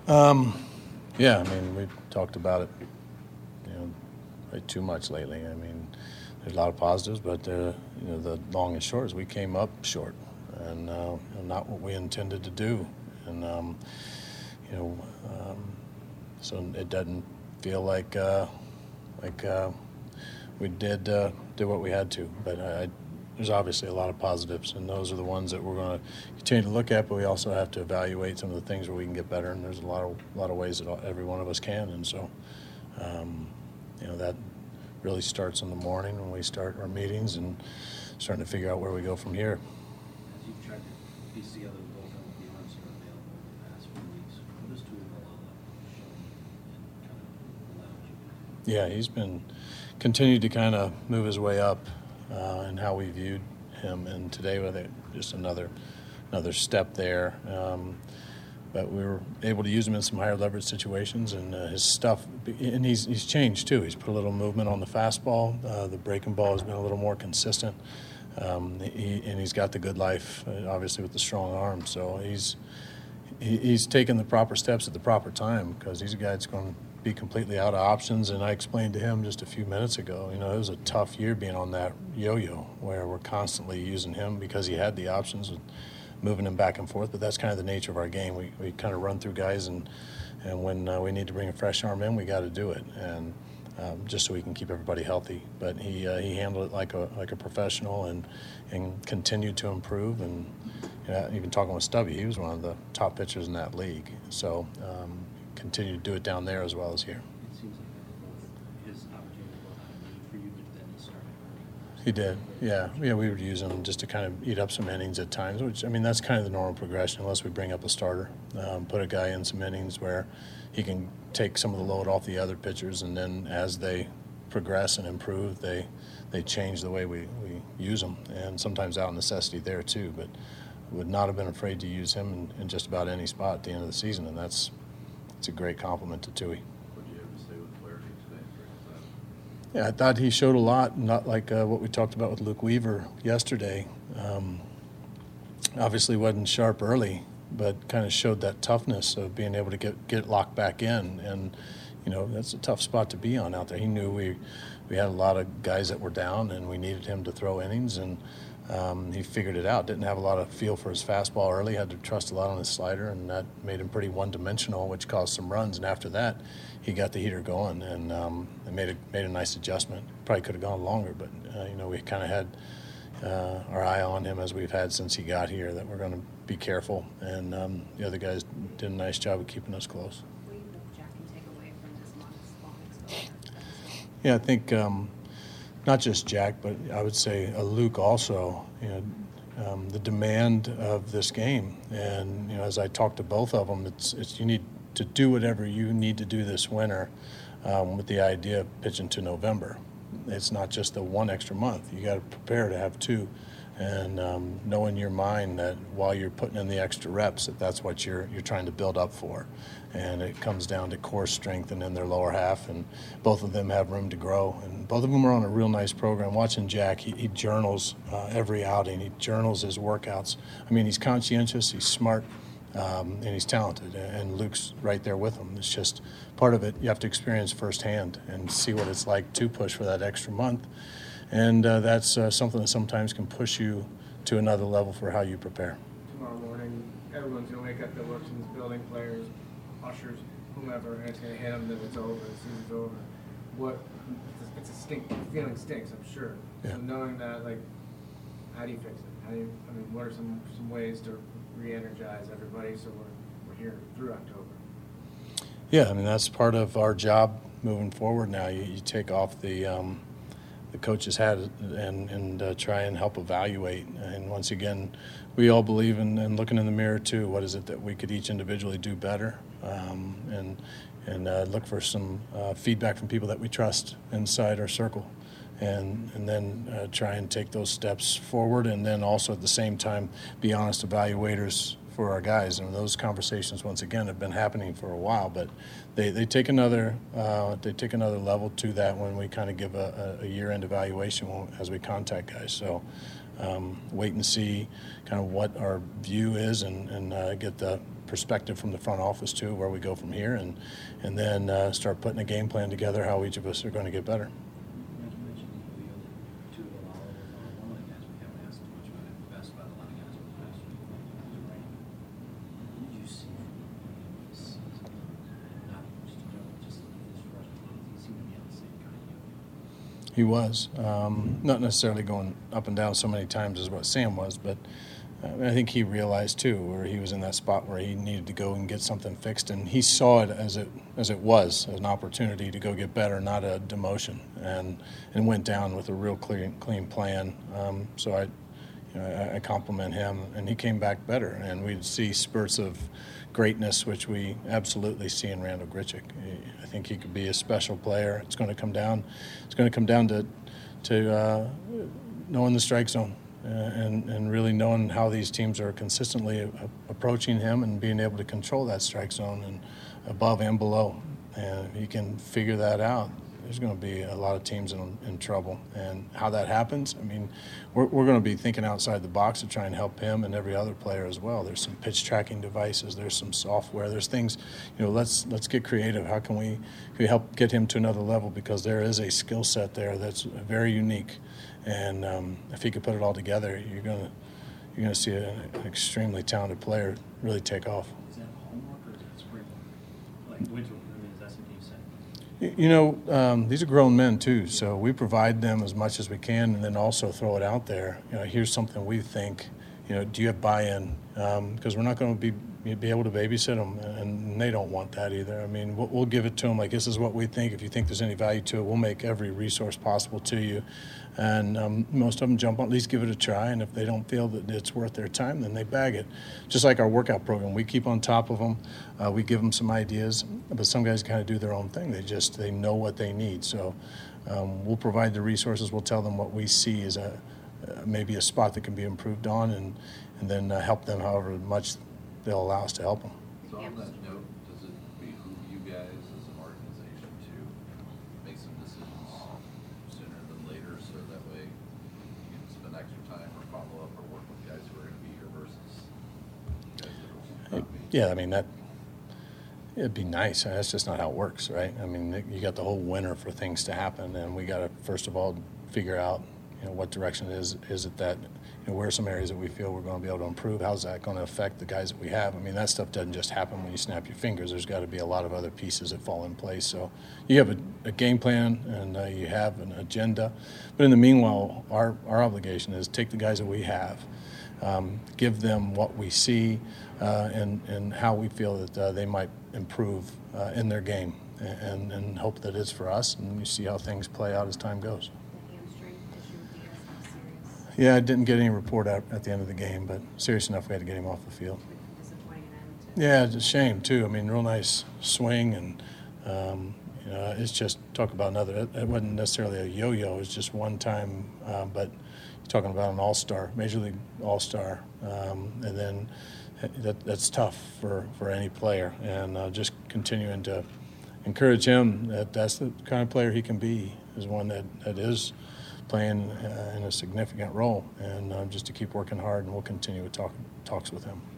Yeah, I mean, we've talked about it, way too much lately. I mean, there's a lot of positives, but the long and short is we came up short, and not what we intended to do, and so it doesn't feel like we did what we had to, but there's obviously a lot of positives, and those are the ones that we're going to continue to look at. But we also have to evaluate some of the things where we can get better, and there's a lot of ways that every one of us can. And so, that really starts in the morning when we start our meetings and starting to figure out where we go from here. As you've tried to piece together the bullpen with the arms that are available in the past few weeks, what has Tuivailala shown and kind of allowed you to do? Yeah, he's been continued to kind of move his way up in how we viewed him, and today with it, just another step there. But we were able to use him in some higher leverage situations, and his stuff, and he's changed too. He's put a little movement on the fastball. The breaking ball has been a little more consistent, and he's got the good life, obviously with the strong arm. So he's taken the proper steps at the proper time, because he's a guy that's going to be completely out of options. And I explained to him just a few minutes ago, it was a tough year being on that yo-yo where we're constantly using him because he had the options of moving him back and forth. But that's kind of the nature of our game. We kind of run through guys, and when we need to bring a fresh arm in, we got to do it, and just so we can keep everybody healthy. But he handled it like a professional, and continued to improve. And even talking with Stubby, he was one of the top pitchers in that league. So continue to do it down there as well as here. It seems like his opportunity will have a need for you, but then he started hurting. He did, yeah. We would use him just to kind of eat up some innings at times, which, I mean, that's kind of the normal progression unless we bring up a starter. Put a guy in some innings where he can take some of the load off the other pitchers, and then as they progress and improve, they change the way we use them, and sometimes out of necessity there too. But would not have been afraid to use him in just about any spot at the end of the season, and it's a great compliment to Tui. What do you have to say with Flaherty today for his Yeah, I thought he showed a lot, not like what we talked about with Luke Weaver yesterday. Obviously wasn't sharp early, but kind of showed that toughness of being able to get locked back in. And, that's a tough spot to be on out there. He knew we had a lot of guys that were down, and we needed him to throw innings, and he figured it out. Didn't have a lot of feel for his fastball early, had to trust a lot on his slider, and that made him pretty one-dimensional, which caused some runs. And after that, he got the heater going, and it made a nice adjustment. Probably could have gone longer, but we kind of had our eye on him as we've had since he got here, that we're going to be careful. And the other guys did a nice job of keeping us close. What do you think Jack can take away from this month's long exposure? Yeah, I think not just Jack, but I would say Luke also. The demand of this game, and as I talked to both of them, it's you need to do whatever you need to do this winter, with the idea of pitching to November. It's not just the one extra month. You got to prepare to have two, and know in your mind that while you're putting in the extra reps, that's what you're trying to build up for. And it comes down to core strength and in their lower half, and both of them have room to grow. And both of them are on a real nice program. Watching Jack, he journals every outing. He journals his workouts. I mean, he's conscientious, he's smart, and he's talented. And Luke's right there with him. It's just part of it you have to experience firsthand and see what it's like to push for that extra month. And that's something that sometimes can push you to another level for how you prepare. Tomorrow morning, everyone's going to wake up that works in this building, players, ushers, whomever, and it's going to hit them that it's over, the season's over. It's a feeling stinks, I'm sure. Yeah. So knowing that, how do you fix it? What are some ways to re-energize everybody so we're here through October? Yeah, that's part of our job moving forward now. You take off the coach's hat and try and help evaluate. And once again, we all believe in looking in the mirror too. What is it that we could each individually do better? And look for some feedback from people that we trust inside our circle. And then try and take those steps forward, and then also at the same time be honest evaluators for our guys. And those conversations, once again, have been happening for a while, but they take another level to that when we kind of give a year-end evaluation as we contact guys. So wait and see kind of what our view is, and get the perspective from the front office too, where we go from here, and then start putting a game plan together how each of us are going to get better. Like you mentioned, the other two of the one of the guys we haven't asked too much about it, best about a lot of guys over the past week. What did you see from him this season? Not just just his rush, he seemed to be on the same kind of yoke. He was not necessarily going up and down so many times as what Sam was, but I think he realized too where he was in that spot where he needed to go and get something fixed, and he saw it as was an opportunity to go get better, not a demotion, and went down with a real clean plan. So I compliment him, and he came back better, and we'd see spurts of greatness, which we absolutely see in Randall Grichuk. I think he could be a special player. It's going to come down to knowing the strike zone and really knowing how these teams are consistently approaching him and being able to control that strike zone and above and below. And if he can figure that out, there's going to be a lot of teams in trouble. And how that happens, I mean, we're going to be thinking outside the box to try and help him and every other player as well. There's some pitch tracking devices. There's some software. There's things, let's get creative. How can we help get him to another level? Because there is a skill set there that's very unique. And if he could put it all together, you're going to see an extremely talented player really take off. Is that homework or is that spring work? Like winter work, is that something you said? These are grown men too, so we provide them as much as we can, and then also throw it out there. Here's something we think. Do you have buy-in? Because we're not going to be able to babysit them, and they don't want that either. I mean, we'll give it to them like this is what we think. If you think there's any value to it, we'll make every resource possible to you. And most of them jump on, at least give it a try. And if they don't feel that it's worth their time, then they bag it. Just like our workout program, we keep on top of them. We give them some ideas, but some guys kind of do their own thing. They know what they need. So we'll provide the resources. We'll tell them what we see as maybe a spot that can be improved on, and then help them however much they'll allow us to help them. So on that note, does it behoove you guys as an organization to make some decisions sooner than later, so that way you can spend extra time or follow up or work with guys who are going to be here versus guys that will not be? Yeah, I mean, it'd be nice. That's just not how it works, right? I mean, you got the whole winter for things to happen, and we got to first of all figure out, what direction is it that, where are some areas that we feel we're going to be able to improve? How's that going to affect the guys that we have? I mean, that stuff doesn't just happen when you snap your fingers. There's got to be a lot of other pieces that fall in place. So you have a game plan, and you have an agenda. But in the meanwhile, our obligation is take the guys that we have, give them what we see, and how we feel that they might improve in their game, and hope that it's for us, and you see how things play out as time goes. The hamstring issue with Diaz, how serious? Yeah, I didn't get any report out at the end of the game, but serious enough we had to get him off the field. Disappointing end to. Yeah, it's a shame too. I mean, real nice swing, and it's just talk about another. It wasn't necessarily a yo-yo. It was just one time, but you're talking about an all-star, Major League all-star, and then that's tough for any player. And just continuing to encourage him that's the kind of player he can be, is one that is playing in a significant role, and just to keep working hard, and we'll continue with talks with him.